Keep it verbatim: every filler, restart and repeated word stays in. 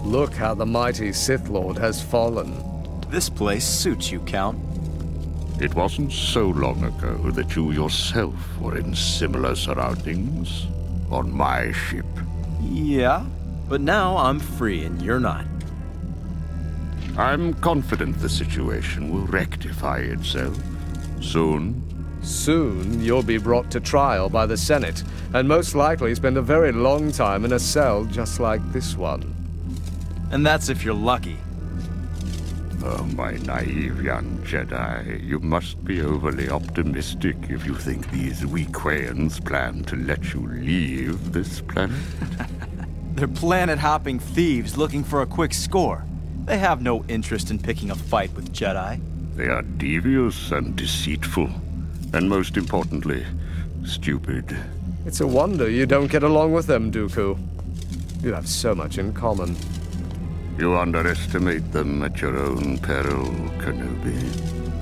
Look how the mighty Sith Lord has fallen. This place suits you, Count. It wasn't so long ago that you yourself were in similar surroundings on my ship. Yeah, but now I'm free and you're not. I'm confident the situation will rectify itself soon. Soon, you'll be brought to trial by the Senate, and most likely spend a very long time in a cell just like this one. And that's if you're lucky. Oh, my naive young Jedi, you must be overly optimistic if you think these Weequayans plan to let you leave this planet. They're planet-hopping thieves looking for a quick score. They have no interest in picking a fight with Jedi. They are devious and deceitful, and most importantly, stupid. It's a wonder you don't get along with them, Dooku. You have so much in common. You underestimate them at your own peril, Kenobi.